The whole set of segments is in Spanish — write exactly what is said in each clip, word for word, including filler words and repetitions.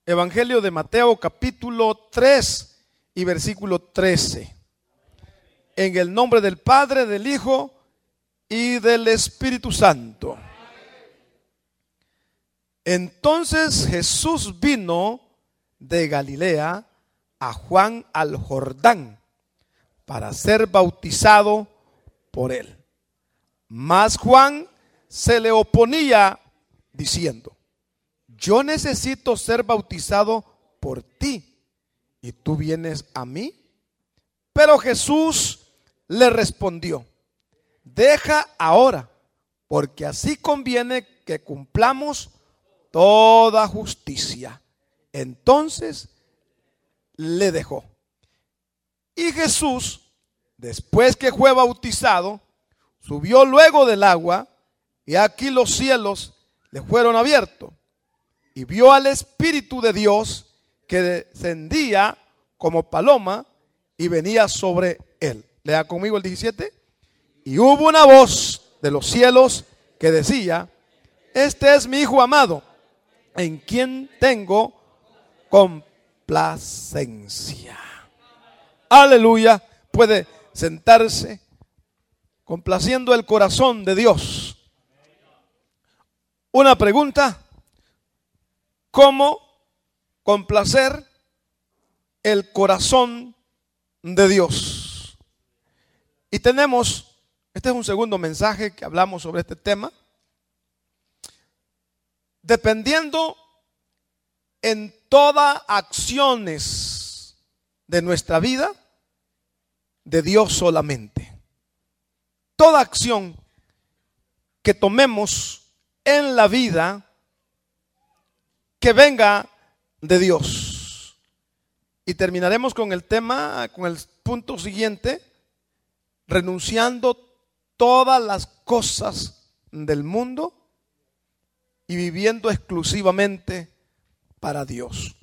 Evangelio de Mateo capítulo tres y versículo trece. En el nombre del Padre, del Hijo y del Espíritu Santo. Entonces Jesús vino de Galilea a Juan al Jordán para ser bautizado por él. Mas Juan se le oponía diciendo: yo necesito ser bautizado por ti, ¿y tú vienes a mí? Pero Jesús le respondió: deja ahora, porque así conviene que cumplamos toda justicia. Entonces le dejó. Y Jesús, después que fue bautizado, subió luego del agua, y aquí los cielos le fueron abiertos, y vio al Espíritu de Dios que descendía como paloma y venía sobre él. Lea conmigo el diecisiete. Y hubo una voz de los cielos que decía: este es mi Hijo amado, en quien tengo complacencia. Aleluya. Puede sentarse, complaciendo el corazón de Dios. Una pregunta: ¿cómo complacer el corazón de Dios? Y tenemos, este es un segundo mensaje que hablamos sobre este tema. Dependiendo en todas acciones de nuestra vida de Dios solamente. Toda acción que tomemos en la vida que venga de Dios. Y terminaremos con el tema, con el punto siguiente: renunciando todas las cosas del mundo y viviendo exclusivamente para Dios.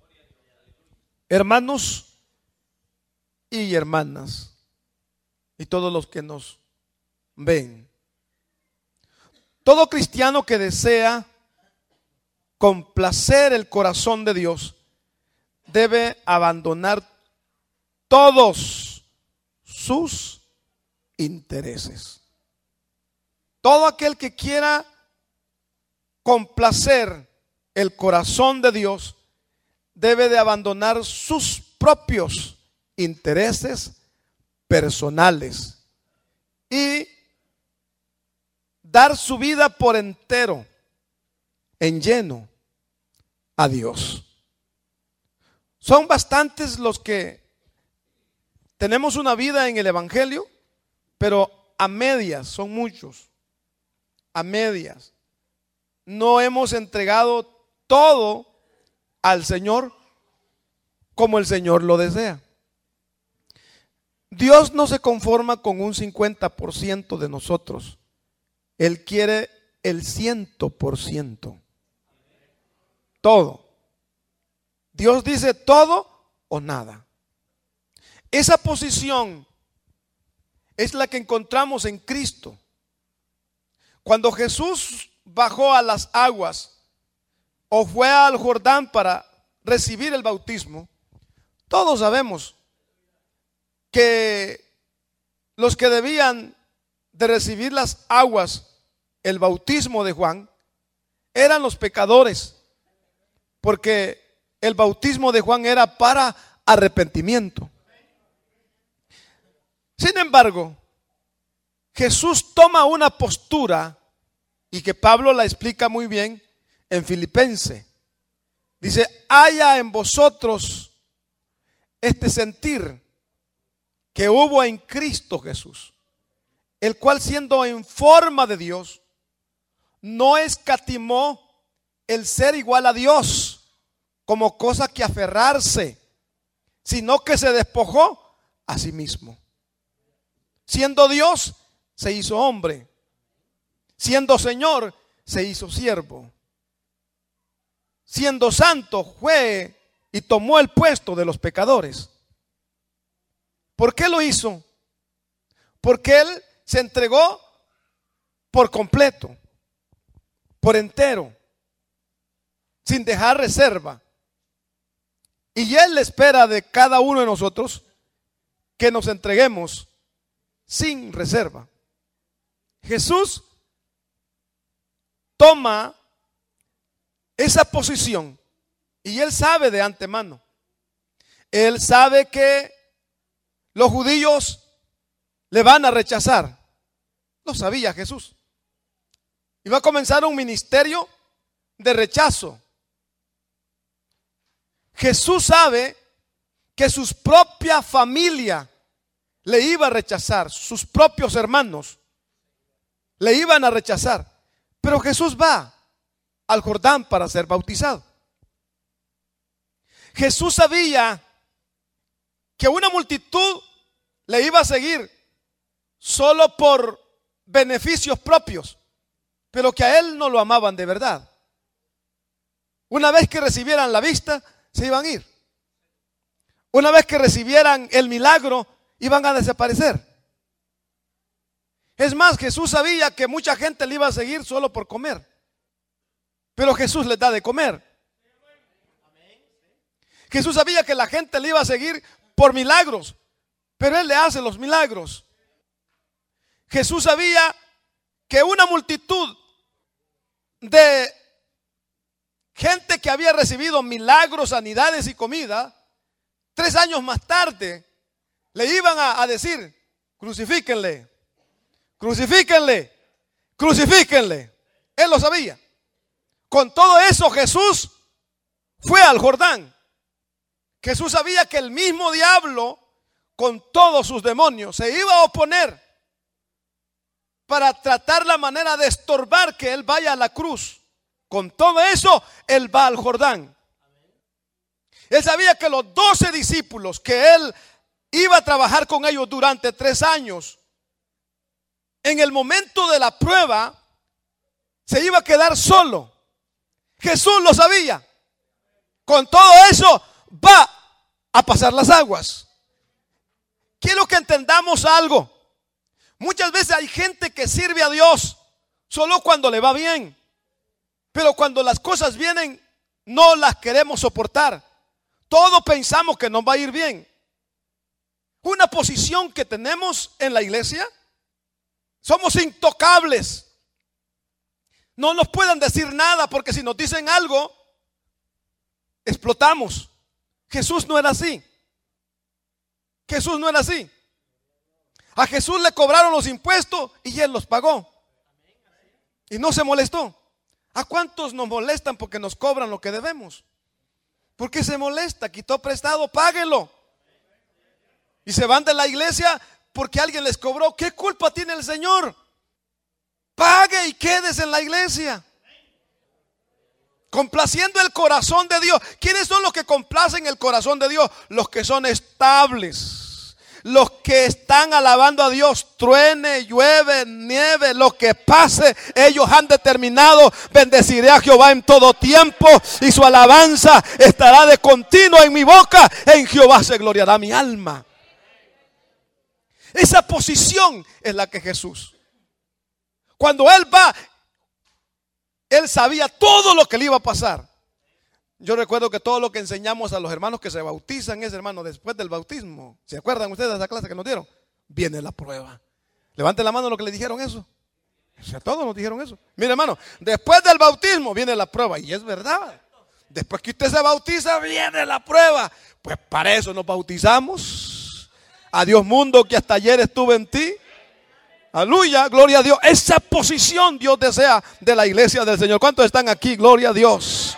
Hermanos y hermanas, y todos los que nos ven, todo cristiano que desea complacer el corazón de Dios debe abandonar todos sus intereses. Todo aquel que quiera complacer el corazón de Dios debe de abandonar sus propios intereses personales y dar su vida por entero, en lleno, a Dios. Son bastantes los que tenemos una vida en el Evangelio, pero a medias, son muchos, a medias. No hemos entregado todo al Señor como el Señor lo desea. Dios no se conforma con un cincuenta por ciento de nosotros. Él quiere el cien por ciento. Todo. Dios dice todo o nada. Esa posición es la que encontramos en Cristo. Cuando Jesús bajó a las aguas o fue al Jordán para recibir el bautismo, todos sabemos que los que debían de recibir las aguas, el bautismo de Juan, eran los pecadores, porque el bautismo de Juan era para arrepentimiento. Sin embargo, Jesús toma una postura, y que Pablo la explica muy bien en Filipenses. Dice: haya en vosotros este sentir que hubo en Cristo Jesús, el cual, siendo en forma de Dios, no escatimó el ser igual a Dios como cosa que aferrarse, sino que se despojó a sí mismo. Siendo Dios, se hizo hombre. Siendo Señor, se hizo siervo. Siendo santo, fue y tomó el puesto de los pecadores. ¿Por qué lo hizo? Porque Él se entregó por completo, por entero, sin dejar reserva. Y Él espera de cada uno de nosotros que nos entreguemos sin reserva. Jesús toma esa posición y Él sabe de antemano. Él sabe que los judíos le van a rechazar. Lo sabía Jesús. Y va a comenzar un ministerio de rechazo. Jesús sabe que su propia familia le iba a rechazar, sus propios hermanos le iban a rechazar. Pero Jesús va al Jordán para ser bautizado. Jesús sabía que una multitud le iba a seguir solo por beneficios propios, pero que a Él no lo amaban de verdad. Una vez que recibieran la vista, se iban a ir. Una vez que recibieran el milagro, iban a desaparecer. Es más, Jesús sabía que mucha gente le iba a seguir solo por comer, pero Jesús les da de comer. Jesús sabía que la gente le iba a seguir por milagros, pero Él le hace los milagros. Jesús sabía que una multitud de gente que había recibido milagros, sanidades y comida, tres años más tarde le iban a, a decir: crucifíquenle, crucifíquenle, crucifíquenle. Él lo sabía. Con todo eso Jesús fue al Jordán. Jesús sabía que el mismo diablo, con todos sus demonios, se iba a oponer para tratar la manera de estorbar que Él vaya a la cruz. Con todo eso, Él va al Jordán. Él sabía que los doce discípulos que Él iba a trabajar con ellos durante tres años, en el momento de la prueba, se iba a quedar solo. Jesús lo sabía. Con todo eso, va a pasar las aguas. Quiero que entendamos algo. Muchas veces hay gente que sirve a Dios solo cuando le va bien, pero cuando las cosas vienen no las queremos soportar. Todos pensamos que nos va a ir bien. Una posición que tenemos en la iglesia: somos intocables. No nos pueden decir nada, porque si nos dicen algo, explotamos. Jesús no era así. Jesús no era así. A Jesús le cobraron los impuestos y Él los pagó. Y no se molestó. ¿A cuántos nos molestan porque nos cobran lo que debemos? ¿Por qué se molesta? Quitó prestado, páguelo. Y se van de la iglesia porque alguien les cobró. ¿Qué culpa tiene el Señor? Pague y quédese en la iglesia, complaciendo el corazón de Dios. ¿Quiénes son los que complacen el corazón de Dios? Los que son estables, los que están alabando a Dios. Truene, llueve, nieve, lo que pase, ellos han determinado: bendeciré a Jehová en todo tiempo, y su alabanza estará de continuo en mi boca. En Jehová se gloriará mi alma. Esa posición es la que Jesús, cuando Él va, Él sabía todo lo que le iba a pasar. Yo recuerdo que todo lo que enseñamos a los hermanos que se bautizan es, hermano, después del bautismo. ¿Se acuerdan ustedes de esa clase que nos dieron? Viene la prueba. Levanten la mano lo que le dijeron eso. O sea, todos nos dijeron eso. Mire, hermano, después del bautismo viene la prueba. Y es verdad. Después que usted se bautiza, viene la prueba. Pues para eso nos bautizamos. Adiós mundo, que hasta ayer estuve en ti. Aleluya, gloria a Dios. Esa posición Dios desea de la iglesia del Señor. ¿Cuántos están aquí? Gloria a Dios.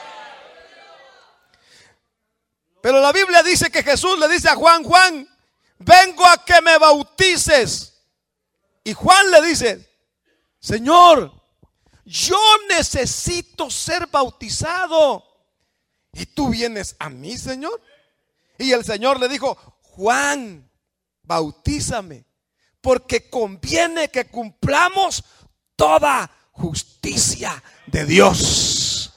Pero la Biblia dice que Jesús le dice a Juan: Juan, vengo a que me bautices. Y Juan le dice: Señor, yo necesito ser bautizado, ¿y tú vienes a mí, Señor? Y el Señor le dijo: Juan, bautízame, porque conviene que cumplamos toda justicia de Dios.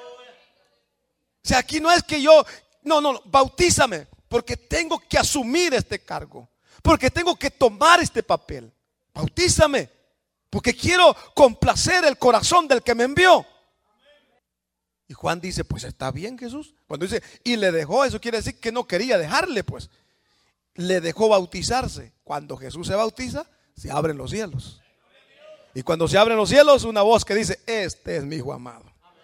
O sea, aquí no es que yo, no, no, no, bautízame, porque tengo que asumir este cargo, porque tengo que tomar este papel. Bautízame, porque quiero complacer el corazón del que me envió. Y Juan dice, pues está bien, Jesús. Cuando dice, y le dejó, eso quiere decir que no quería dejarle, pues. Le dejó bautizarse. Cuando Jesús se bautiza, se abren los cielos. Y cuando se abren los cielos, una voz que dice, este es mi hijo amado.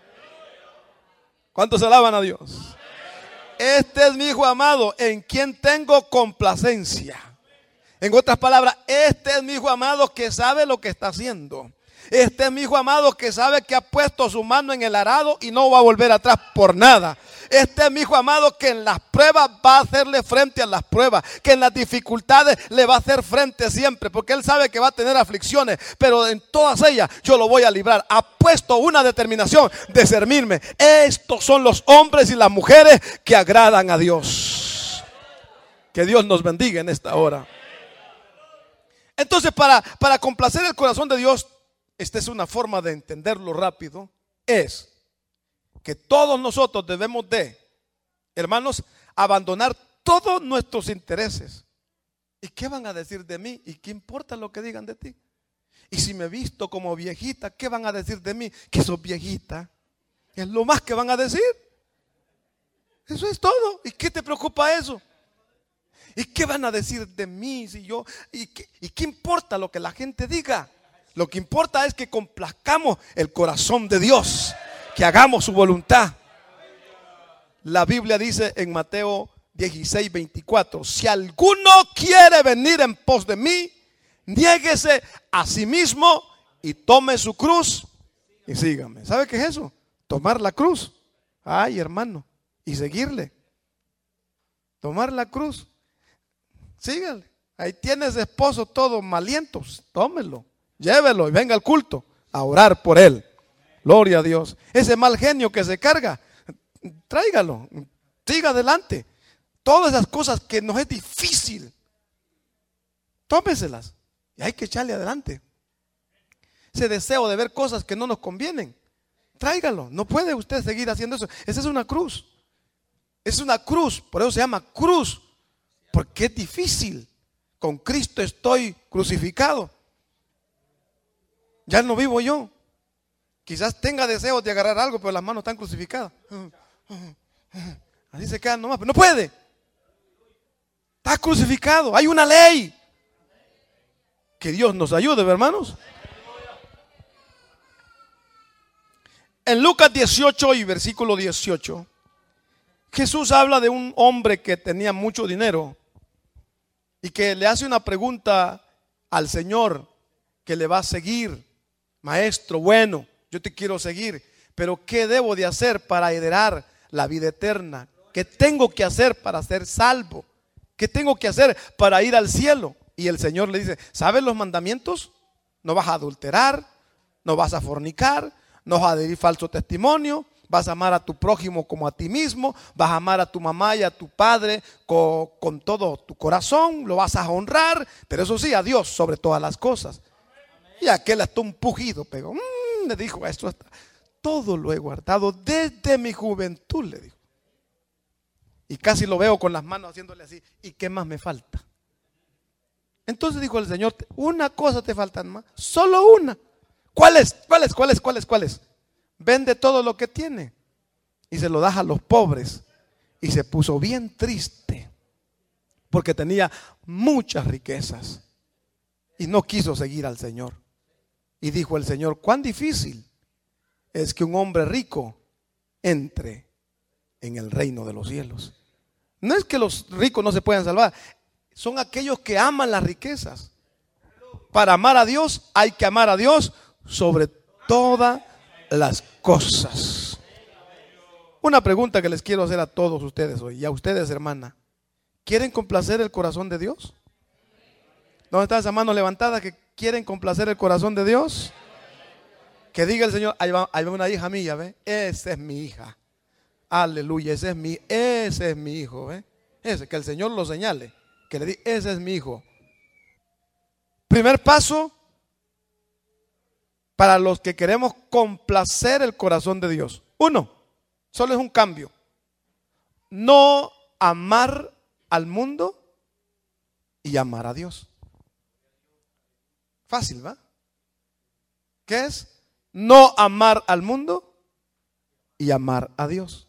¿Cuántos alaban a Dios? Este es mi hijo amado, en quien tengo complacencia. En otras palabras, este es mi hijo amado que sabe lo que está haciendo. Este es mi hijo amado que sabe que ha puesto su mano en el arado y no va a volver atrás por nada. Este es mi hijo amado que en las pruebas va a hacerle frente a las pruebas, que en las dificultades le va a hacer frente siempre, porque él sabe que va a tener aflicciones, pero en todas ellas yo lo voy a librar. Ha puesto una determinación de servirme. Estos son los hombres y las mujeres que agradan a Dios. Que Dios nos bendiga en esta hora. Entonces, para, para complacer el corazón de Dios, esta es una forma de entenderlo rápido, es que todos nosotros debemos de, hermanos, abandonar todos nuestros intereses. ¿Y qué van a decir de mí? ¿Y qué importa lo que digan de ti? Y si me he visto como viejita, ¿qué van a decir de mí? Que sos viejita. Es lo más que van a decir. Eso es todo. ¿Y qué te preocupa eso? ¿Y qué van a decir de mí si yo? ¿Y qué, y qué importa lo que la gente diga? Lo que importa es que complazcamos el corazón de Dios, que hagamos su voluntad. La Biblia dice en Mateo dieciséis, veinticuatro, si alguno quiere venir en pos de mí, niéguese a sí mismo y tome su cruz y sígame. ¿Sabe qué es eso? Tomar la cruz. Ay, hermano, y seguirle. Tomar la cruz. Sígale. Ahí tienes esposo todo malientos, tómelo. Llévelo y venga al culto a orar por él. Gloria a Dios. Ese mal genio que se carga, tráigalo, siga adelante. Todas esas cosas que nos es difícil, tómeselas y hay que echarle adelante. Ese deseo de ver cosas que no nos convienen, tráigalo. No puede usted seguir haciendo eso. Esa es una cruz. Es una cruz, por eso se llama cruz, porque es difícil. Con Cristo estoy crucificado. Ya no vivo yo. Quizás tenga deseos de agarrar algo, pero las manos están crucificadas. Así se quedan nomás, pero no puede. Está crucificado. Hay una ley. Que Dios nos ayude, hermanos. En Lucas dieciocho y versículo dieciocho, Jesús habla de un hombre que tenía mucho dinero y que le hace una pregunta al Señor que le va a seguir. Maestro, bueno, yo te quiero seguir, pero ¿qué debo de hacer para heredar la vida eterna? ¿Qué tengo que hacer para ser salvo? ¿Qué tengo que hacer para ir al cielo? Y el Señor le dice, ¿sabes los mandamientos? No vas a adulterar, no vas a fornicar, no vas a decir falso testimonio, vas a amar a tu prójimo como a ti mismo, vas a amar a tu mamá y a tu padre con, con todo tu corazón, lo vas a honrar, pero eso sí, a Dios sobre todas las cosas. Y aquel hasta un pujido pegó. Mmm, le dijo, esto hasta, todo lo he guardado desde mi juventud, le dijo. Y casi lo veo con las manos haciéndole así. ¿Y qué más me falta? Entonces dijo el Señor, una cosa te falta más, solo una. ¿Cuál es? ¿Cuál es? ¿Cuál es? ¿Cuál es? ¿Cuál es? Vende todo lo que tiene y se lo das a los pobres. Y se puso bien triste porque tenía muchas riquezas y no quiso seguir al Señor. Y dijo el Señor, cuán difícil es que un hombre rico entre en el reino de los cielos. No es que los ricos no se puedan salvar, son aquellos que aman las riquezas. Para amar a Dios hay que amar a Dios sobre todas las cosas. Una pregunta que les quiero hacer a todos ustedes hoy y a ustedes, hermana. ¿Quieren complacer el corazón de Dios? ¿Dónde están esas manos levantadas que quieren complacer el corazón de Dios? Que diga el Señor, ahí va, ahí va una hija mía, ¿ve? Esa es mi hija. Aleluya, ese es mi, ese es mi hijo, ¿ve? Ese, que el Señor lo señale, que le diga, ese es mi hijo. Primer paso para los que queremos complacer el corazón de Dios. Uno, solo es un cambio. No amar al mundo y amar a Dios. Fácil, ¿va? ¿Qué es? No amar al mundo y amar a Dios.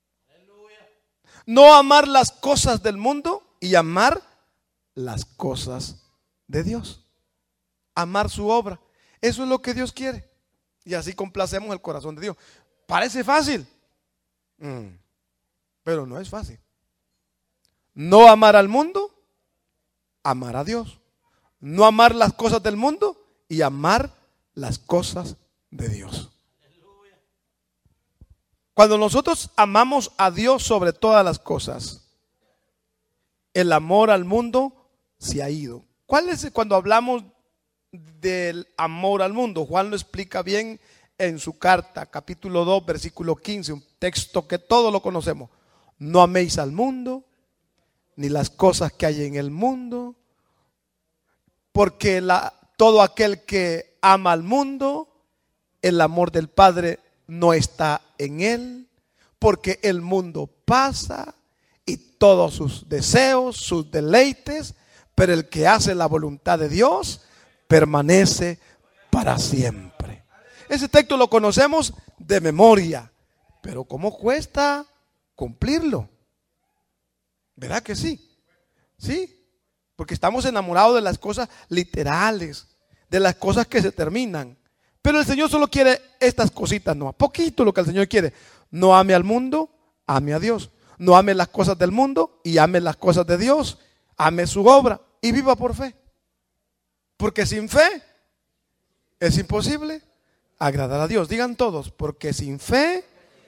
No amar las cosas del mundo y amar las cosas de Dios. Amar su obra. Eso es lo que Dios quiere. Y así complacemos el corazón de Dios. Parece fácil, mm, pero no es fácil. No amar al mundo, amar a Dios. No amar las cosas del mundo y amar las cosas de Dios. Cuando nosotros amamos a Dios sobre todas las cosas, el amor al mundo se ha ido. ¿Cuál es cuando hablamos del amor al mundo? Juan lo explica bien en su carta, capítulo dos, versículo quince, un texto que todos lo conocemos. No améis al mundo, ni las cosas que hay en el mundo, porque la, todo aquel que ama al mundo, el amor del Padre no está en él, porque el mundo pasa y todos sus deseos, sus deleites, pero el que hace la voluntad de Dios permanece para siempre. Ese texto lo conocemos de memoria, pero ¿cómo cuesta cumplirlo? ¿Verdad que sí? Sí, porque estamos enamorados de las cosas literales, de las cosas que se terminan. Pero el Señor solo quiere estas cositas, no, a poquito lo que el Señor quiere. No ame al mundo, ame a Dios. No ame las cosas del mundo y ame las cosas de Dios. Ame su obra y viva por fe. Porque sin fe es imposible agradar a Dios. Digan todos, porque sin fe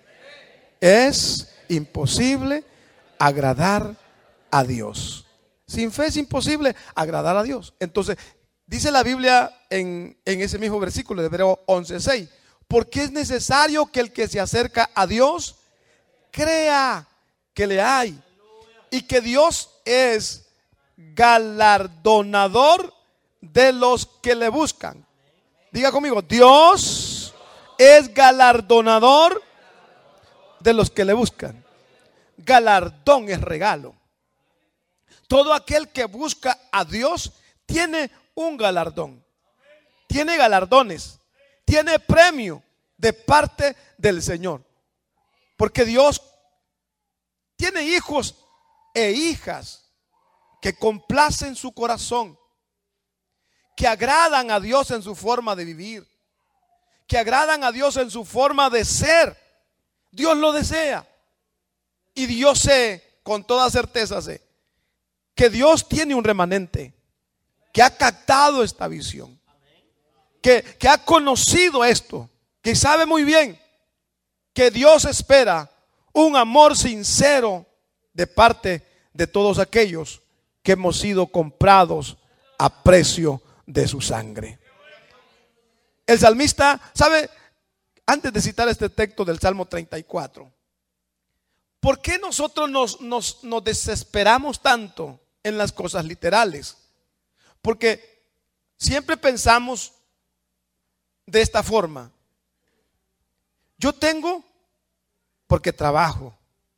es imposible agradar a Dios. Sin fe es imposible agradar a Dios. Entonces, dice la Biblia en, en ese mismo versículo de Hebreos once seis, porque es necesario que el que se acerca a Dios crea que le hay y que Dios es galardonador de los que le buscan. Diga conmigo, Dios es galardonador de los que le buscan. Galardón es regalo. Todo aquel que busca a Dios tiene un galardón, tiene galardones, tiene premio de parte del Señor, porque Dios tiene hijos e hijas que complacen su corazón, que agradan a Dios en su forma de vivir, que agradan a Dios en su forma de ser. Dios lo desea y Dios sé, con toda certeza sé, que Dios tiene un remanente que ha captado esta visión, que, que ha conocido esto, que sabe muy bien que Dios espera un amor sincero de parte de todos aquellos que hemos sido comprados a precio de su sangre. El salmista, ¿sabe? Antes de citar este texto del Salmo treinta y cuatro, ¿por qué nosotros nos, nos, nos desesperamos tanto en las cosas literales? Porque siempre pensamos de esta forma: yo tengo porque trabajo.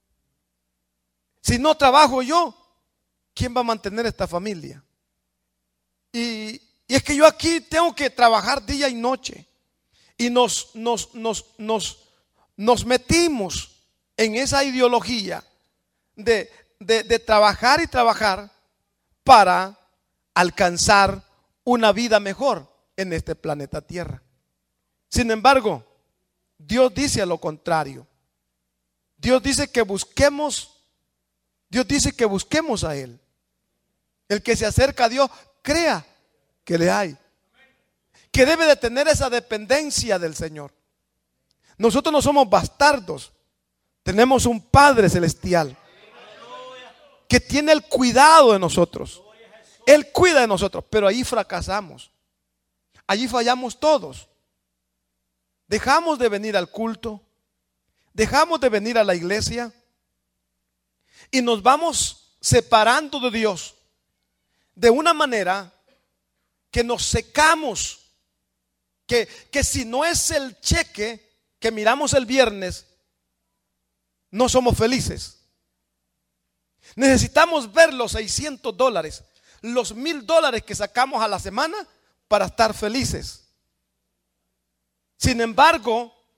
Si no trabajo yo, ¿quién va a mantener esta familia? Y, y es que yo aquí tengo que trabajar día y noche. Y nos, nos, nos, nos, nos metimos en esa ideología de, de, de trabajar y trabajar para alcanzar una vida mejor en este planeta Tierra. Sin embargo, Dios dice a lo contrario. Dios dice que busquemos, Dios dice que busquemos a Él. El que se acerca a Dios, crea que le hay, que debe de tener esa dependencia del Señor. Nosotros no somos bastardos, tenemos un Padre celestial que tiene el cuidado de nosotros. Él cuida de nosotros, pero ahí fracasamos. Allí fallamos todos. Dejamos de venir al culto, dejamos de venir a la iglesia y nos vamos separando de Dios de una manera que nos secamos, que, que si no es el cheque que miramos el viernes, no somos felices. Necesitamos ver los seiscientos dólares, los mil dólares que sacamos a la semana para estar felices. Sin embargo,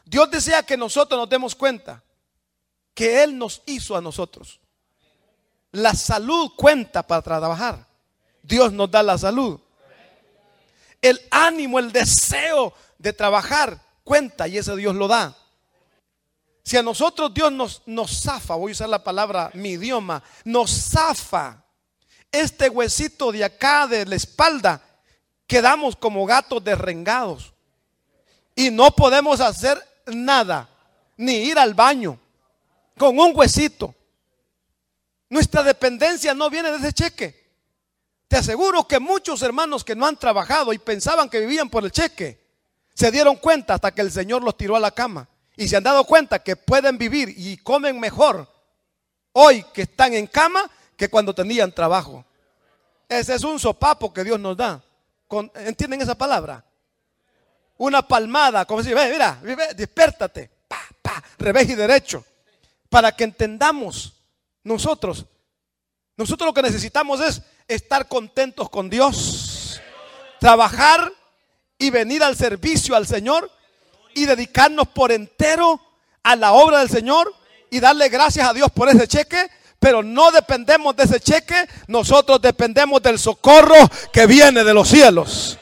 Dios desea que nosotros nos demos cuenta que Él nos hizo a nosotros. La salud cuenta para trabajar. Dios nos da la salud. El ánimo, el deseo de trabajar cuenta y ese Dios lo da. Si a nosotros Dios nos, nos zafa, voy a usar la palabra, mi idioma, nos zafa este huesito de acá de la espalda, quedamos como gatos derrengados y no podemos hacer nada, ni ir al baño con un huesito. Nuestra dependencia no viene de ese cheque. Te aseguro que muchos hermanos que no han trabajado y pensaban que vivían por el cheque, se dieron cuenta hasta que el Señor los tiró a la cama y se han dado cuenta que pueden vivir y comen mejor hoy que están en cama que cuando tenían trabajo. Ese es un sopapo que Dios nos da. ¿Entienden esa palabra? Una palmada, como decir, ve, mira, ve, despiértate, pa, pa, revés y derecho, para que entendamos nosotros. Nosotros lo que necesitamos es estar contentos con Dios, trabajar y venir al servicio al Señor y dedicarnos por entero a la obra del Señor y darle gracias a Dios por ese cheque. Pero no dependemos de ese cheque, nosotros dependemos del socorro que viene de los cielos.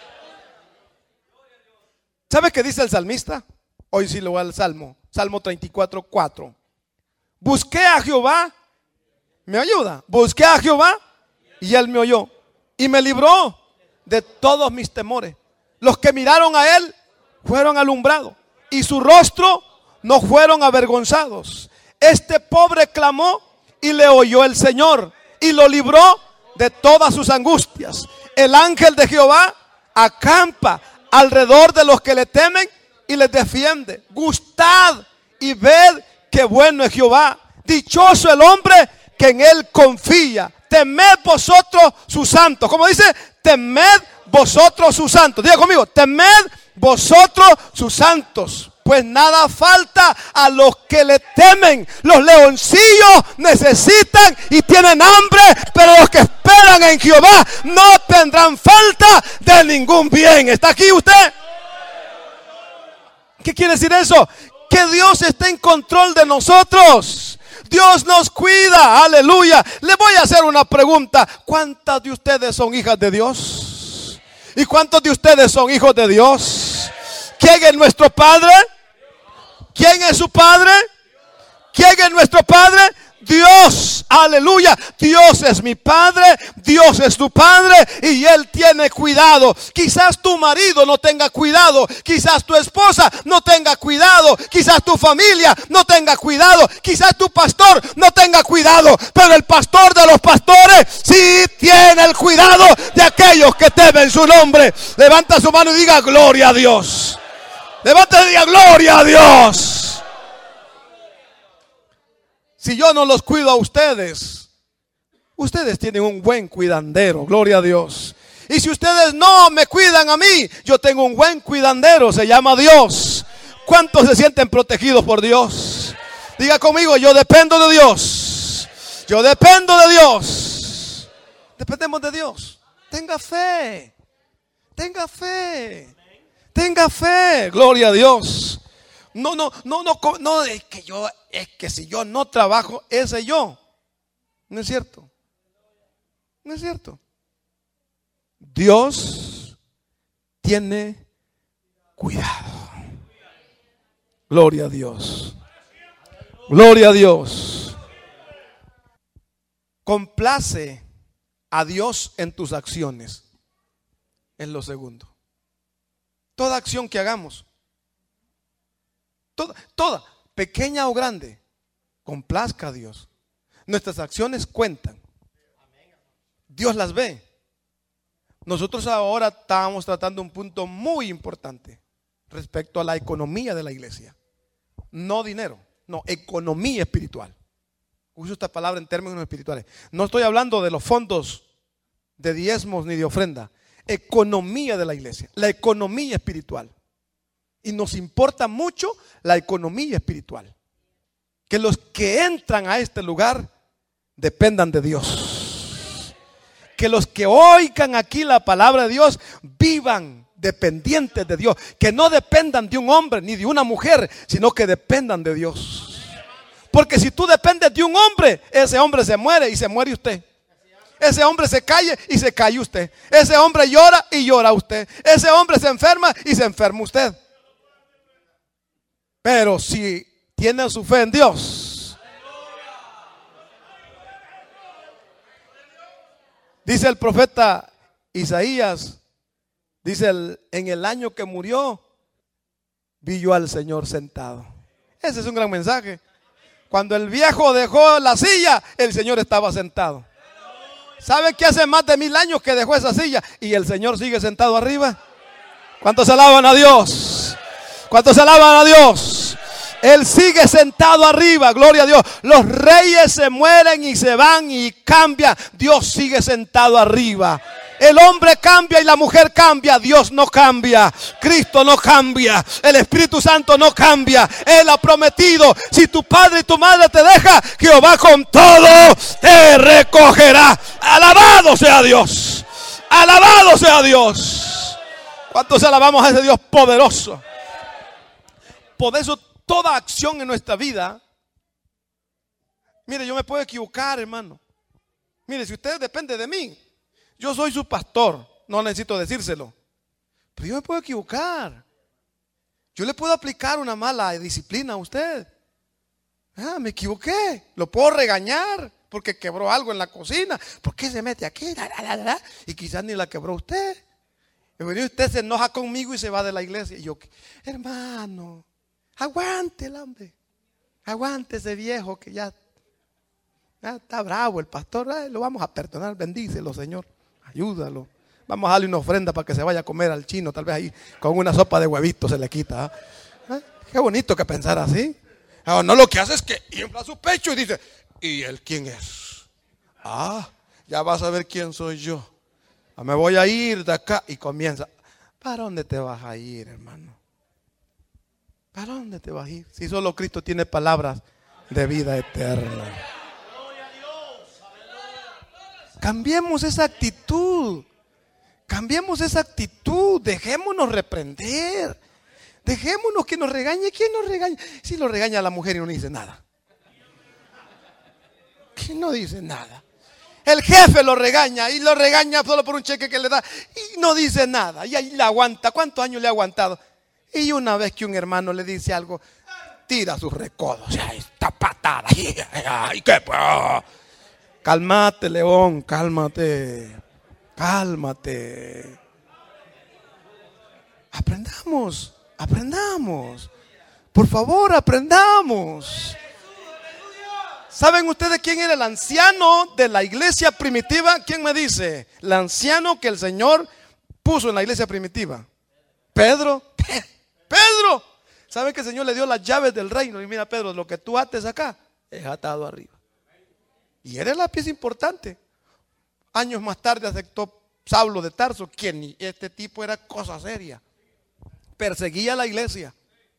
¿Sabe qué dice el salmista? Hoy sí lo voy al Salmo, Salmo treinta y cuatro, cuatro. Busqué a Jehová, me ayuda, busqué a Jehová y Él me oyó y me libró de todos mis temores. Los que miraron a Él fueron alumbrados y su rostro no fueron avergonzados. Este pobre clamó y le oyó el Señor y lo libró de todas sus angustias. El ángel de Jehová acampa alrededor de los que le temen y les defiende. Gustad y ved qué bueno es Jehová. Dichoso el hombre que en él confía. Temed vosotros sus santos. Como dice, temed vosotros sus santos. Diga conmigo, temed vosotros sus santos. Pues nada falta a los que le temen. Los leoncillos necesitan y tienen hambre, pero los que esperan en Jehová no tendrán falta de ningún bien. ¿Está aquí usted? ¿Qué quiere decir eso? Que Dios está en control de nosotros. Dios nos cuida, aleluya. Le voy a hacer una pregunta. ¿Cuántas de ustedes son hijas de Dios? ¿Y cuántos de ustedes son hijos de Dios? ¿Quién es nuestro Padre? ¿Quién es su Padre? ¿Quién es nuestro Padre? Dios, aleluya. Dios es mi Padre, Dios es tu Padre y Él tiene cuidado. Quizás tu marido no tenga cuidado, quizás tu esposa no tenga cuidado, quizás tu familia no tenga cuidado, quizás tu pastor no tenga cuidado, pero el pastor de los pastores sí tiene el cuidado de aquellos que temen su nombre. Levanta su mano y diga gloria a Dios. Levanta y diga gloria a Dios. Si yo no los cuido a ustedes, ustedes tienen un buen cuidandero, gloria a Dios. Y si ustedes no me cuidan a mí, yo tengo un buen cuidandero, se llama Dios. ¿Cuántos se sienten protegidos por Dios? Diga conmigo, yo dependo de Dios. Yo dependo de Dios. Dependemos de Dios. Tenga fe. Tenga fe. Tenga fe, gloria a Dios. No, no, no, no, no, es que yo, es que si yo no trabajo, ese yo. No es cierto. No es cierto. Dios tiene cuidado. Gloria a Dios. Gloria a Dios. Complace a Dios en tus acciones. Es lo segundo. Toda acción que hagamos, toda, toda, pequeña o grande, complazca a Dios. Nuestras acciones cuentan. Dios las ve. Nosotros ahora estábamos tratando un punto muy importante respecto a la economía de la iglesia. No dinero, no, economía espiritual. Uso esta palabra en términos espirituales. No estoy hablando de los fondos de diezmos ni de ofrenda. Economía de la iglesia, la economía espiritual. Y nos importa mucho la economía espiritual. Que los que entran a este lugar dependan de Dios. Que los que oigan aquí la palabra de Dios vivan dependientes de Dios, que no dependan de un hombre ni de una mujer, sino que dependan de Dios. Porque si tú dependes de un hombre, ese hombre se muere y se muere usted. Ese hombre se cae y se cae usted. Ese hombre llora y llora usted. Ese hombre se enferma y se enferma usted. Pero si tiene su fe en Dios, dice el profeta Isaías, dice el, en el año que murió, vi yo al Señor sentado. Ese es un gran mensaje. Cuando el viejo dejó la silla, el Señor estaba sentado. ¿Sabe que hace más de mil años que dejó esa silla y el Señor sigue sentado arriba? ¿Cuántos alaban a Dios? ¿Cuántos alaban a Dios? Él sigue sentado arriba, gloria a Dios. Los reyes se mueren y se van y cambian. Dios sigue sentado arriba. El hombre cambia y la mujer cambia. Dios no cambia. Cristo no cambia. El Espíritu Santo no cambia. Él ha prometido: si tu padre y tu madre te dejan, Jehová con todo te recogerá. Alabado sea Dios. Alabado sea Dios. ¿Cuántos alabamos a ese Dios poderoso? Por eso toda acción en nuestra vida, mire, yo me puedo equivocar, hermano. Mire, si usted depende de mí, yo soy su pastor, no necesito decírselo, pero yo me puedo equivocar. Yo le puedo aplicar una mala disciplina a usted. Ah, me equivoqué, lo puedo regañar porque quebró algo en la cocina. ¿Por qué se mete aquí? La, la, la, la. Y quizás ni la quebró usted. Y usted se enoja conmigo y se va de la iglesia. Y yo, hermano, aguante el hombre, aguante ese viejo que ya, ya está bravo el pastor. Ay, lo vamos a perdonar, bendícelo, Señor, ayúdalo. Vamos a darle una ofrenda para que se vaya a comer al chino, tal vez ahí con una sopa de huevitos se le quita. ¿Eh? Qué bonito que pensar así. Ahora, no, lo que hace es que infla su pecho y dice: ¿y él quién es? Ah, ya vas a ver quién soy yo. Ah, me voy a ir de acá. Y comienza: ¿para dónde te vas a ir, hermano? ¿Para dónde te vas a ir? Si solo Cristo tiene palabras de vida eterna. Cambiemos esa actitud. Cambiemos esa actitud. Dejémonos reprender. Dejémonos que nos regañe. ¿Quién nos regaña? Si lo regaña a la mujer y no dice nada. ¿Quién no dice nada? El jefe lo regaña y lo regaña solo por un cheque que le da y no dice nada. Y ahí le aguanta. ¿Cuántos años le ha aguantado? Y una vez que un hermano le dice algo, tira sus recodos. Esta patada. Ay, ¿qué? Cálmate, león, cálmate. Cálmate. Aprendamos, aprendamos. Por favor, aprendamos. ¿Saben ustedes quién era el anciano de la iglesia primitiva? ¿Quién me dice? El anciano que el Señor puso en la iglesia primitiva. Pedro. Pedro. ¿Saben que el Señor le dio las llaves del reino? Y mira, Pedro, lo que tú ates acá es atado arriba. Y era la pieza importante. Años más tarde aceptó Saulo de Tarso, quien este tipo era cosa seria. Perseguía a la iglesia.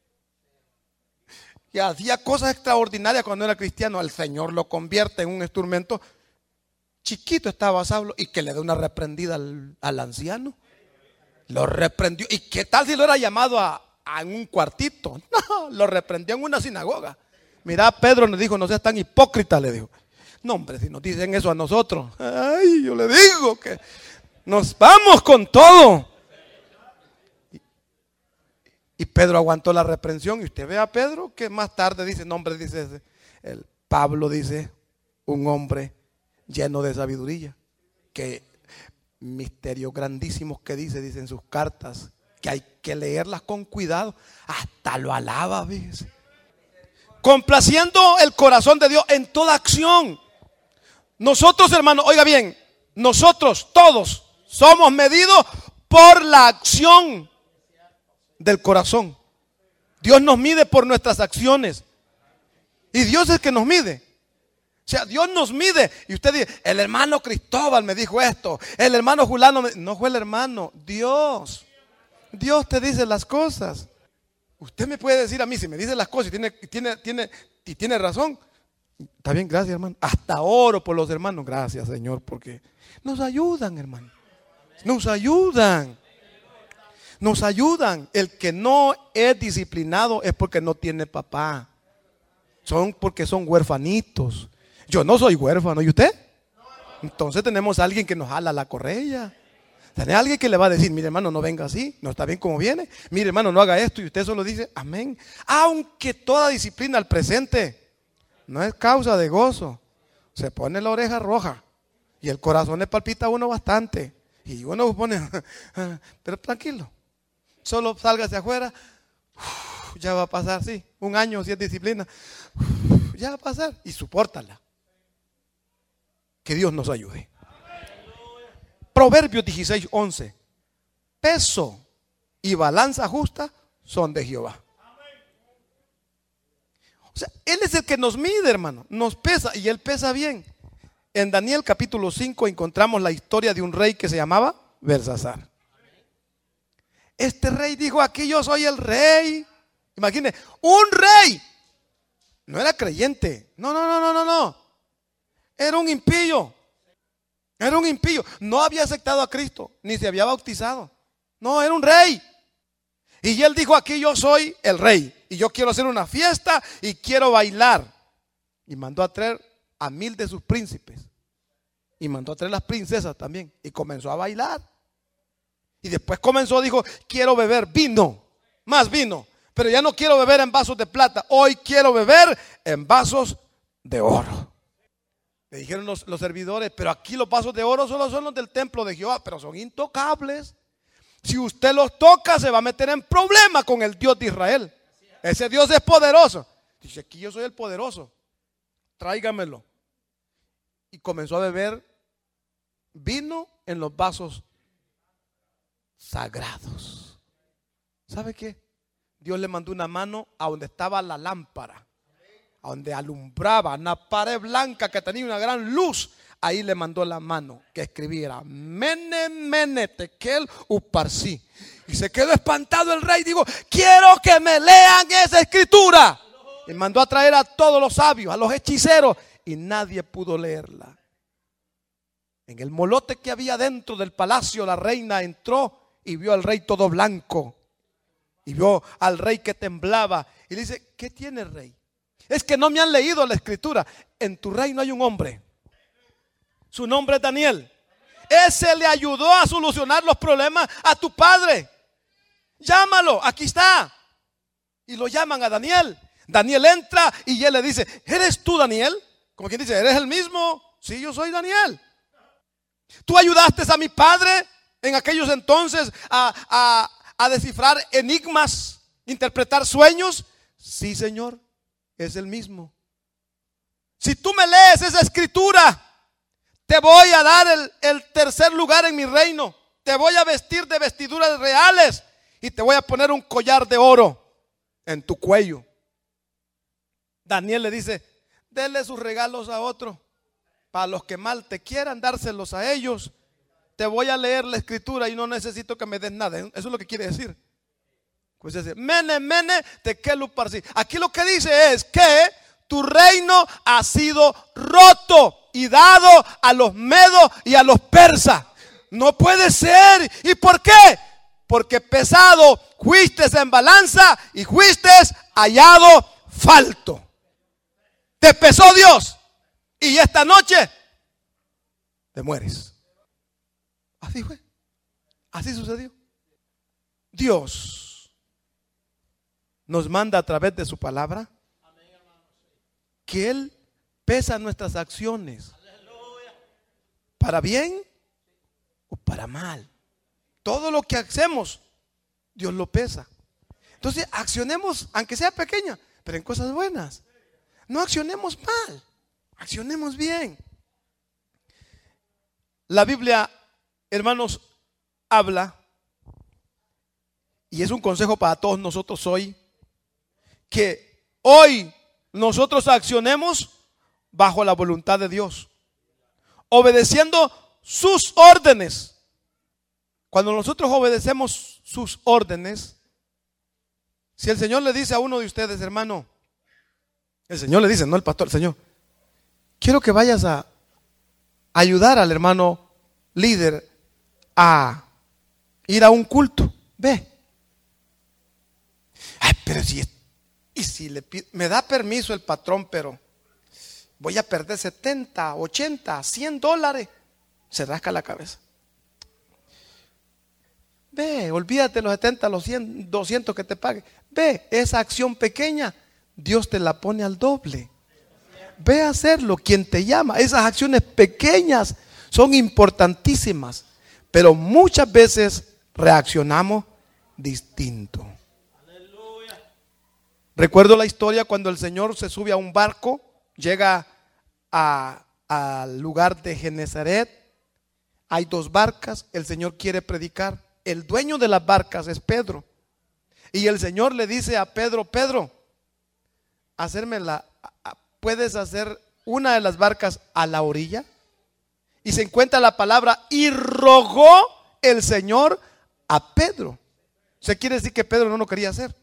Y hacía cosas extraordinarias cuando era cristiano. El Señor lo convierte en un instrumento. Chiquito estaba Saulo y que le da una reprendida al, al anciano. Lo reprendió. ¿Y qué tal si lo era llamado a, a un cuartito? No, lo reprendió en una sinagoga. Mira, Pedro le dijo: no seas tan hipócrita, le dijo. No, hombre, si nos dicen eso a nosotros, ay, yo le digo que nos vamos con todo. Y, y Pedro aguantó la reprensión. Y usted ve a Pedro que más tarde dice, no, hombre, dice el Pablo, dice, un hombre lleno de sabiduría, que misterios grandísimos que dice, dice en sus cartas, que hay que leerlas con cuidado. Hasta lo alaba, fíjese. Complaciendo el corazón de Dios en toda acción. Nosotros, hermanos, oiga bien, nosotros todos somos medidos por la acción del corazón. Dios nos mide por nuestras acciones. Y Dios es el que nos mide. O sea, Dios nos mide. Y usted dice, el hermano Cristóbal me dijo esto, el hermano Julano me... No fue el hermano, Dios. Dios te dice las cosas. Usted me puede decir a mí, si me dice las cosas y tiene, tiene, tiene, y tiene razón, está bien, gracias, hermano. Hasta oro por los hermanos. Gracias, Señor, porque nos ayudan, hermano. Nos ayudan. nos ayudan. El que no es disciplinado es porque no tiene papá. Son porque son huérfanitos. Yo no soy huérfano, ¿y usted? Entonces tenemos a alguien que nos jala la correa. Tenemos a alguien que le va a decir: mire, hermano, no venga así, no está bien como viene. Mire, hermano, no haga esto. Y usted solo dice: amén. Aunque toda disciplina al presente no es causa de gozo, se pone la oreja roja y el corazón le palpita a uno bastante. Y uno pone, pero tranquilo, solo salga hacia afuera. Uf, ya va a pasar, sí, un año si es disciplina. Uf, ya va a pasar y supórtala. Que Dios nos ayude. Proverbios dieciséis, once. Peso y balanza justa son de Jehová. O sea, Él es el que nos mide, hermano. Nos pesa y Él pesa bien. En Daniel capítulo cinco encontramos la historia de un rey que se llamaba Belsasar. Este rey dijo: aquí yo soy el rey. Imagine, un rey. No era creyente. No, no, no, no, no, no. Era un impío. Era un impío. No había aceptado a Cristo, ni se había bautizado. No, era un rey. Y él dijo: aquí yo soy el rey. Y yo quiero hacer una fiesta y quiero bailar. Y mandó a traer a mil de sus príncipes. Y mandó a traer las princesas también. Y comenzó a bailar. Y después comenzó, dijo: quiero beber vino, más vino. Pero ya no quiero beber en vasos de plata. Hoy quiero beber en vasos de oro. Le dijeron los, los servidores: pero aquí los vasos de oro solo son los del templo de Jehová. Pero son intocables. Si usted los toca, se va a meter en problema con el Dios de Israel. Ese Dios es poderoso. Dice: aquí yo soy el poderoso, tráigamelo. Y comenzó a beber vino en los vasos sagrados. ¿Sabe qué? Dios le mandó una mano a donde estaba la lámpara, a donde alumbraba una pared blanca que tenía una gran luz. Ahí le mandó la mano que escribiera: Mene, Mene, Tekel, Uparsi. Y se quedó espantado el rey. Digo: quiero que me lean esa escritura. Y mandó a traer a todos los sabios, a los hechiceros, y nadie pudo leerla. En el molote que había dentro del palacio, la reina entró y vio al rey todo blanco. Y vio al rey que temblaba. Y le dice: ¿qué tiene, rey? Es que no me han leído la escritura. En tu reino hay un hombre. Su nombre es Daniel. Ese le ayudó a solucionar los problemas a tu padre. Llámalo, aquí está. Y lo llaman a Daniel. Daniel entra y él le dice: ¿eres tú, Daniel? Como quien dice: ¿eres el mismo? Sí, yo soy Daniel. ¿Tú ayudaste a mi padre en aquellos entonces a, a, a descifrar enigmas, interpretar sueños? Sí, Señor, es el mismo. Si tú me lees esa escritura, te voy a dar el, el tercer lugar en mi reino. Te voy a vestir de vestiduras reales y te voy a poner un collar de oro en tu cuello. Daniel le dice: dele sus regalos a otro. Para los que mal te quieran, dárselos a ellos. Te voy a leer la escritura y no necesito que me des nada. Eso es lo que quiere decir. Pues dice: Mene, Mene, Tekel, Uparsi. Aquí lo que dice es que tu reino ha sido roto y dado a los medos y a los persas. No puede ser. ¿Y por qué? Porque pesado fuiste en balanza y fuiste hallado falto. Te pesó Dios y esta noche te mueres. Así fue. Así sucedió. Dios nos manda a través de su palabra que Él pesa nuestras acciones, para bien o para mal. Todo lo que hacemos, Dios lo pesa. Entonces accionemos, aunque sea pequeña, pero en cosas buenas. No accionemos mal, accionemos bien. La Biblia, hermanos, habla, y es un consejo para todos nosotros hoy, que hoy nosotros accionemos bajo la voluntad de Dios, obedeciendo sus órdenes. Cuando nosotros obedecemos sus órdenes, si el Señor le dice a uno de ustedes: hermano, el Señor le dice, no el pastor, el Señor, quiero que vayas a ayudar al hermano líder a ir a un culto. Ve. Ay, pero si, y si le pido, me da permiso el patrón, pero voy a perder setenta, ochenta, cien dólares. Se rasca la cabeza. Ve, olvídate los setenta, los cien, doscientos que te pague. Ve, esa acción pequeña, Dios te la pone al doble. Ve a hacerlo, quien te llama. Esas acciones pequeñas son importantísimas, pero muchas veces reaccionamos distinto. Recuerdo la historia cuando el Señor se sube a un barco, llega a, al lugar de Genesaret. Hay dos barcas, el Señor quiere predicar. El dueño de las barcas es Pedro. Y el Señor le dice a Pedro: Pedro, hacerme la, ¿puedes hacer una de las barcas a la orilla? Y se encuentra la palabra: y rogó el Señor a Pedro. O sea, quiere decir que Pedro no lo quería hacer.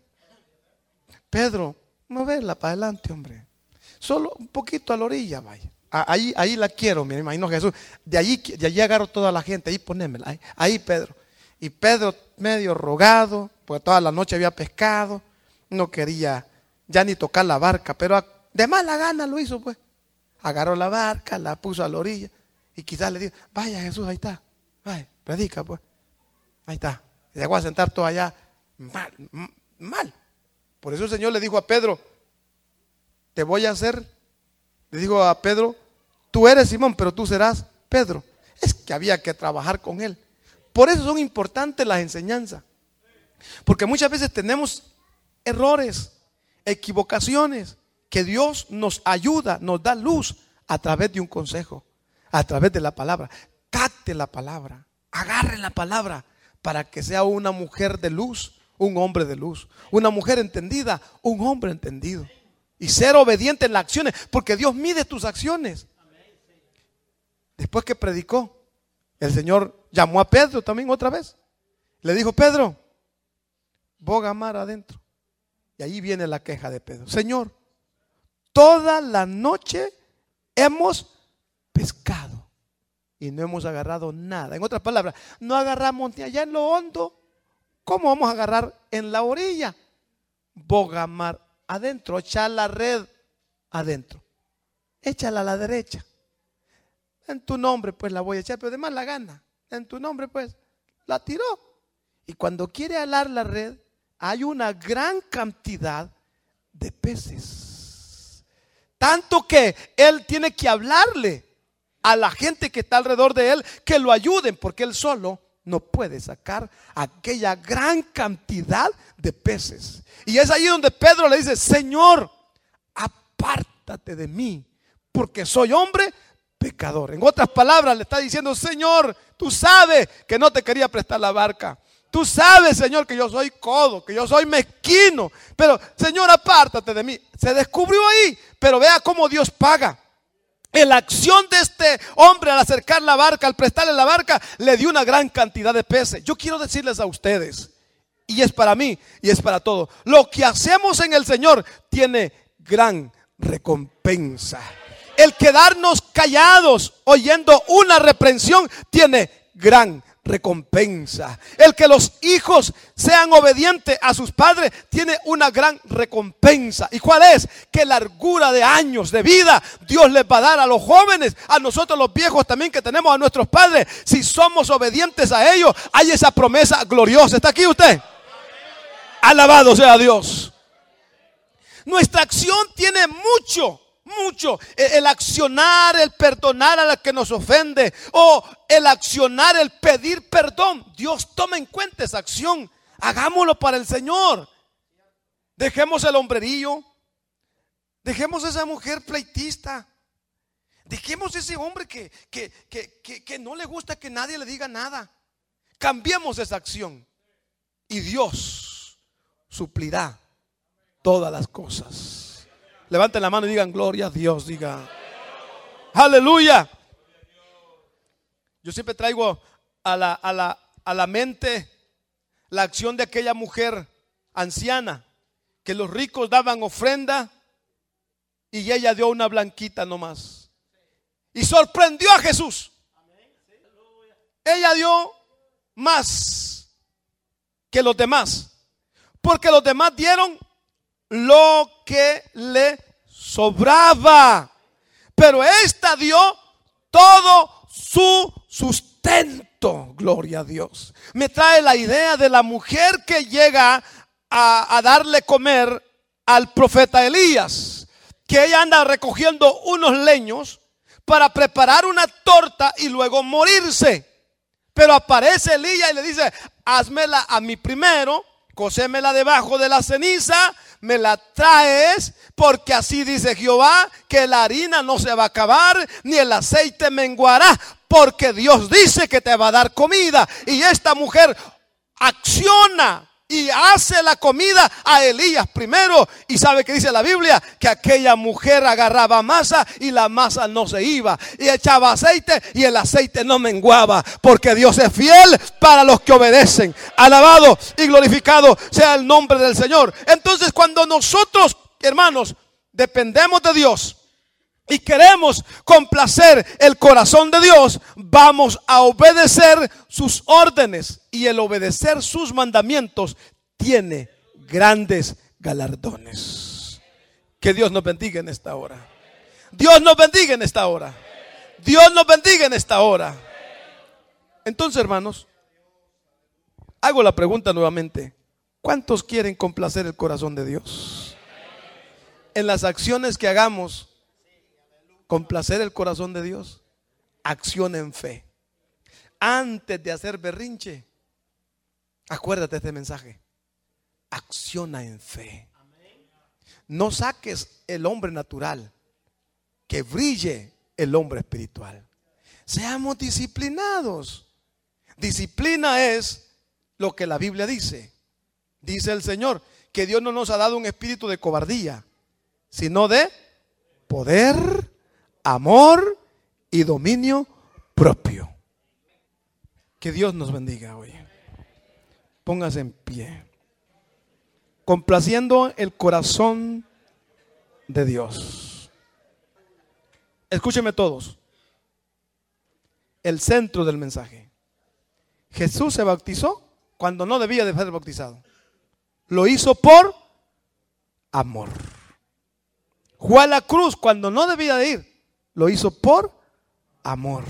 Pedro, moverla para adelante, hombre. Solo un poquito a la orilla, vaya. Ahí, ahí la quiero, me imagino Jesús. De allí, de allí agarro toda la gente, ahí ponémela. Ahí, ahí Pedro. Y Pedro medio rogado, porque toda la noche había pescado, no quería ya ni tocar la barca, pero de mala gana lo hizo, pues. Agarró la barca, la puso a la orilla y quizás le dijo: vaya Jesús, ahí está, vaya, predica pues. Ahí está. Y llegó a sentar todo allá, mal, mal. Por eso el Señor le dijo a Pedro: te voy a hacer, le dijo a Pedro: tú eres Simón, pero tú serás Pedro. Es que había que trabajar con él. Por eso son importantes las enseñanzas, porque muchas veces tenemos errores, equivocaciones, que Dios nos ayuda, nos da luz a través de un consejo, a través de la palabra. Capte la palabra, agarre la palabra para que sea una mujer de luz, un hombre de luz, una mujer entendida, un hombre entendido, y ser obediente en las acciones, porque Dios mide tus acciones. Después que predicó, el Señor llamó a Pedro también otra vez. Le dijo: Pedro, boga mar adentro. Y ahí viene la queja de Pedro: Señor, toda la noche hemos pescado y no hemos agarrado nada. En otras palabras, no agarramos ni allá en lo hondo. ¿Cómo vamos a agarrar en la orilla? Boga mar adentro, echa la red adentro, échala a la derecha. En tu nombre pues la voy a echar, pero de mala gana. En tu nombre pues la tiró. Y cuando quiere alar la red, hay una gran cantidad de peces. Tanto que él tiene que hablarle a la gente que está alrededor de él que lo ayuden, porque él solo no puede sacar aquella gran cantidad de peces. Y es ahí donde Pedro le dice: Señor, apártate de mí, porque soy hombre pecador. En otras palabras le está diciendo: Señor, tú sabes que no te quería prestar la barca. Tú sabes, Señor, que yo soy codo, que yo soy mezquino, pero Señor, apártate de mí. Se descubrió ahí, pero vea cómo Dios paga. En la acción de este hombre al acercar la barca, al prestarle la barca, le dio una gran cantidad de peces. Yo quiero decirles a ustedes, y es para mí y es para todos, lo que hacemos en el Señor tiene gran recompensa. El quedarnos callados oyendo una reprensión tiene gran recompensa. El que los hijos sean obedientes a sus padres tiene una gran recompensa. ¿Y cuál es? Que largura de años de vida Dios les va a dar a los jóvenes, a nosotros los viejos también que tenemos a nuestros padres. Si somos obedientes a ellos, hay esa promesa gloriosa. ¿Está aquí usted? Alabado sea Dios. Nuestra acción tiene mucho Mucho, el accionar, el perdonar a la que nos ofende, o el accionar, el pedir perdón. Dios toma en cuenta esa acción. Hagámoslo para el Señor. Dejemos el hombrerío. Dejemos esa mujer pleitista. Dejemos ese hombre que, que, que, que, que no le gusta que nadie le diga nada. Cambiemos esa acción y Dios suplirá todas las cosas. Levanten la mano y digan: gloria a Dios, diga aleluya. Yo siempre traigo a la, a la, a la mente la acción de aquella mujer anciana que los ricos daban ofrenda y ella dio una blanquita nomás y sorprendió a Jesús. Ella dio más que los demás, porque los demás dieron lo que le sobraba, pero esta dio todo su sustento. Gloria a Dios. Me trae la idea de la mujer que llega a, a darle comer al profeta Elías, que ella anda recogiendo unos leños para preparar una torta y luego morirse. Pero aparece Elías y le dice: házmela a mí primero, cocémela debajo de la ceniza, me la traes, porque así dice Jehová, que la harina no se va a acabar, ni el aceite menguará, porque Dios dice que te va a dar comida. Y esta mujer acciona y hace la comida a Elías primero. Y sabe que dice la Biblia, que aquella mujer agarraba masa y la masa no se iba, y echaba aceite y el aceite no menguaba, porque Dios es fiel para los que obedecen. Alabado y glorificado sea el nombre del Señor. Entonces, cuando nosotros, hermanos, dependemos de Dios y queremos complacer el corazón de Dios, vamos a obedecer sus órdenes, y el obedecer sus mandamientos tiene grandes galardones. Que Dios nos bendiga en esta hora. Dios nos bendiga en esta hora. Dios nos bendiga en esta hora. Entonces, hermanos, hago la pregunta nuevamente: ¿cuántos quieren complacer el corazón de Dios? En las acciones que hagamos, complacer el corazón de Dios. Acción en fe. Antes de hacer berrinche, acuérdate de este mensaje: acciona en fe. No saques el hombre natural, que brille el hombre espiritual. Seamos disciplinados. Disciplina es lo que la Biblia dice. Dice el Señor que Dios no nos ha dado un espíritu de cobardía, sino de poder, amor y dominio propio. Que Dios nos bendiga hoy. Póngase en pie. Complaciendo el corazón de Dios. Escúchenme todos. El centro del mensaje: Jesús se bautizó cuando no debía de ser bautizado. Lo hizo por amor. Fue a la cruz cuando no debía de ir. Lo hizo por amor.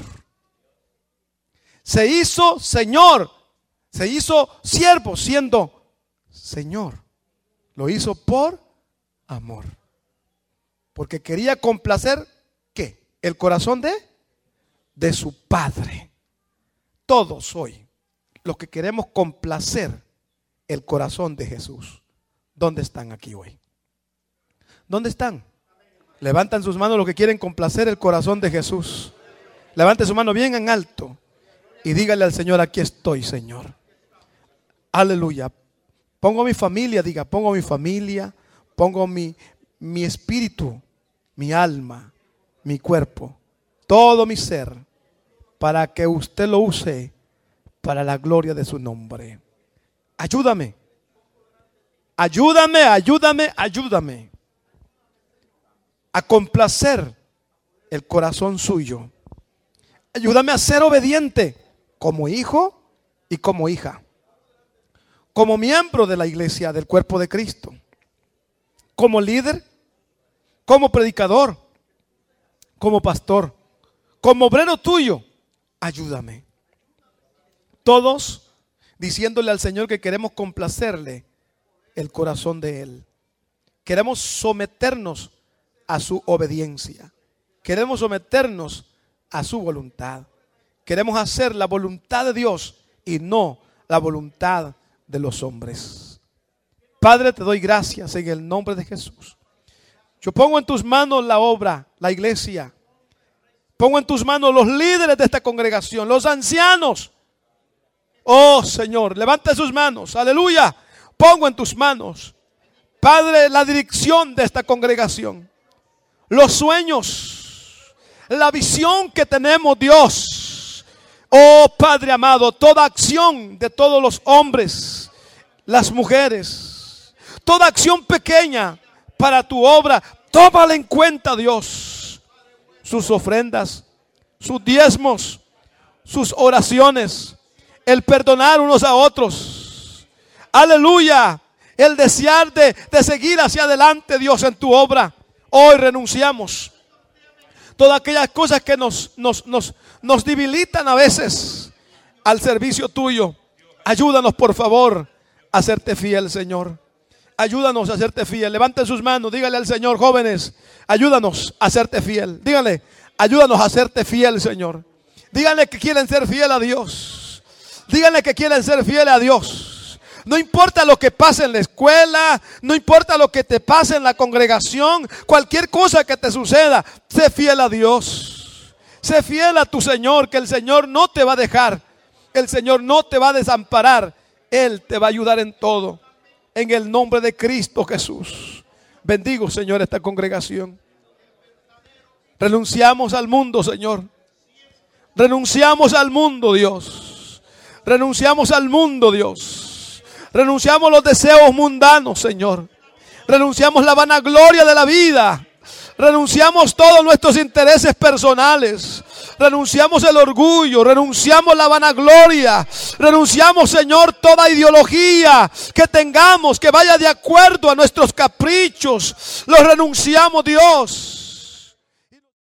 Se hizo Señor, se hizo siervo siendo Señor. Lo hizo por amor. Porque quería complacer, ¿qué? El corazón de, de su Padre. Todos hoy, los que queremos complacer el corazón de Jesús, ¿dónde están aquí hoy? ¿Dónde están? Levantan sus manos los que quieren complacer el corazón de Jesús. Levante su mano bien en alto y dígale al Señor: aquí estoy, Señor. Aleluya. Pongo mi familia, diga, pongo mi familia, pongo mi, mi espíritu, mi alma, mi cuerpo, todo mi ser, para que usted lo use para la gloria de su nombre. Ayúdame. Ayúdame, ayúdame, ayúdame a complacer el corazón suyo. Ayúdame a ser obediente como hijo y como hija, como miembro de la iglesia, del cuerpo de Cristo, como líder, como predicador, como pastor, como obrero tuyo. Ayúdame. Todos diciéndole al Señor que queremos complacerle el corazón de Él. Queremos someternos a su obediencia. Queremos someternos a su voluntad. Queremos hacer la voluntad de Dios y no la voluntad de los hombres. Padre, te doy gracias en el nombre de Jesús. Yo pongo en tus manos la obra, la iglesia. Pongo en tus manos los líderes de esta congregación, los ancianos. Oh Señor, levanta sus manos. Aleluya. Pongo en tus manos, Padre, la dirección de esta congregación, los sueños, la visión que tenemos, Dios. Oh Padre amado, toda acción de todos los hombres, las mujeres, toda acción pequeña para tu obra, tómala en cuenta, Dios. Sus ofrendas, sus diezmos, sus oraciones, el perdonar unos a otros, Aleluya. El desear de, de seguir hacia adelante, Dios, en tu obra. Hoy renunciamos todas aquellas cosas que nos, nos, nos, nos debilitan a veces al servicio tuyo. Ayúdanos, por favor, a serte fiel, Señor. Ayúdanos a serte fiel. Levanten sus manos, dígale al Señor, jóvenes, ayúdanos a serte fiel. Díganle, ayúdanos a serte fiel, Señor. Díganle que quieren ser fiel a Dios. Díganle que quieren ser fiel a Dios. No importa lo que pase en la escuela, no importa lo que te pase en la congregación, cualquier cosa que te suceda, sé fiel a Dios. Sé fiel a tu Señor, que el Señor no te va a dejar. El Señor no te va a desamparar. Él te va a ayudar en todo. En el nombre de Cristo Jesús. Bendigo, Señor, esta congregación. Renunciamos al mundo, Señor. Renunciamos al mundo, Dios. Renunciamos al mundo, Dios. Renunciamos los deseos mundanos, Señor. Renunciamos la vanagloria de la vida. Renunciamos todos nuestros intereses personales. Renunciamos el orgullo. Renunciamos la vanagloria. Renunciamos, Señor, toda ideología que tengamos que vaya de acuerdo a nuestros caprichos. Los renunciamos, Dios.